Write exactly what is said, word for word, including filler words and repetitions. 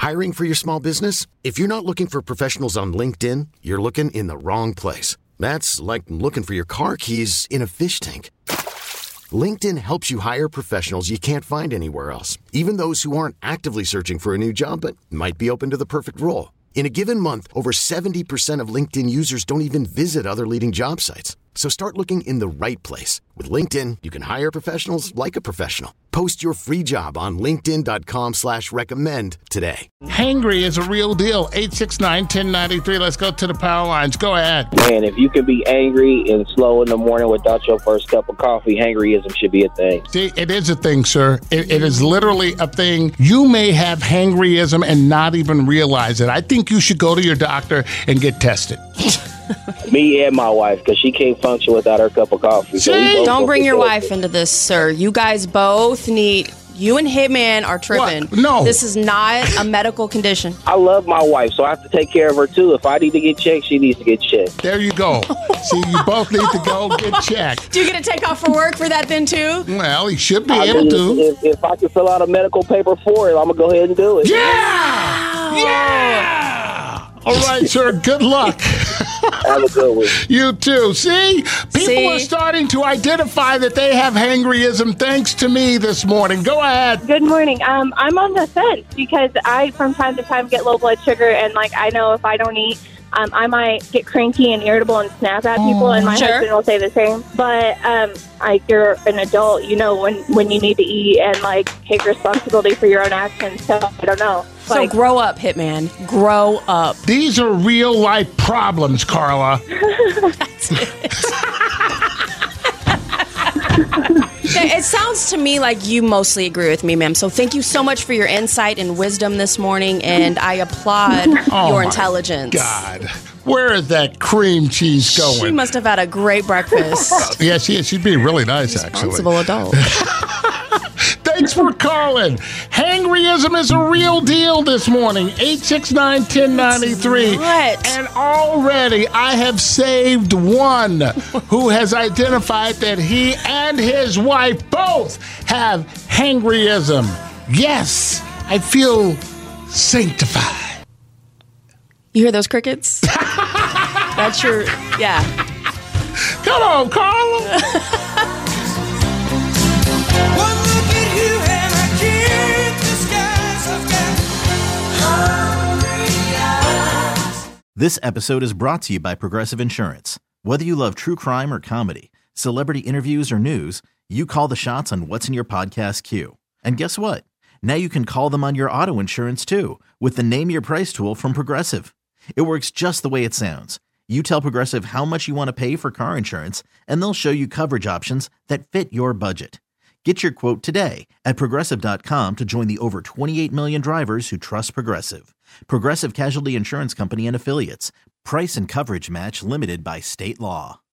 Hiring for your small business? If you're not looking for professionals on LinkedIn, you're looking in the wrong place. That's like looking for your car keys in a fish tank. LinkedIn helps you hire professionals you can't find anywhere else, even those who aren't actively searching for a new job but might be open to the perfect role. In a given month, over seventy percent of LinkedIn users don't even visit other leading job sites. So start looking in the right place. With LinkedIn, you can hire professionals like a professional. Post your free job on linkedin.com slash recommend today. Hangry is a real deal. eight six nine, one oh nine three. Let's go to the power lines. Go ahead. Man, if you can be angry and slow in the morning without your first cup of coffee, hangryism should be a thing. See, it is a thing, sir. It, it is literally a thing. You may have hangryism and not even realize it. I think you should go to your doctor and get tested. Me and my wife, because she can't function without her cup of coffee. So we both Don't bring your tested. wife into this, sir. You guys both need... You and Hitman are tripping. What? No. This is not a medical condition. I love my wife, so I have to take care of her, too. If I need to get checked, she needs to get checked. There you go. See, you both need to go get checked. Do you get to take off for work for that then, too? Well, he should be I able mean, to. If, if I can fill out a medical paper for it, I'm going to go ahead and do it. Yeah! Yeah! All right, sir. Good luck. Have a good one. You too. See? People See? are starting to identify that they have hangryism thanks to me this morning. Go ahead. Good morning. Um, I'm on the fence because I, from time to time, get low blood sugar, and like I know if I don't eat, um, I might get cranky and irritable and snap at people, and my Sure. husband will say the same. But um, like you're an adult, you know when when you need to eat and like take responsibility for your own actions. So I don't know. So Like, grow up, Hitman. Grow up. These are real life problems, Carla. It sounds to me like you mostly agree with me, ma'am. So thank you so much for your insight and wisdom this morning, and I applaud Oh, your my intelligence. God. Where is that cream cheese going? She must have had a great breakfast. Yeah, she, she'd be really nice, actually. Responsible adult. Thanks for calling. Hangryism is a real deal this morning. eight six nine, one oh nine three. not. And already I have saved one who has identified that he and his wife both have hangryism. Yes, I feel sanctified. You hear those crickets? That's your, yeah. Come on, Carla. This episode is brought to you by Progressive Insurance. Whether you love true crime or comedy, celebrity interviews or news, you call the shots on what's in your podcast queue. And guess what? Now you can call them on your auto insurance too with the Name Your Price tool from Progressive. It works just the way it sounds. You tell Progressive how much you want to pay for car insurance, and they'll show you coverage options that fit your budget. Get your quote today at Progressive dot com to join the over twenty-eight million drivers who trust Progressive. Progressive Casualty Insurance Company and Affiliates. Price and coverage match limited by state law.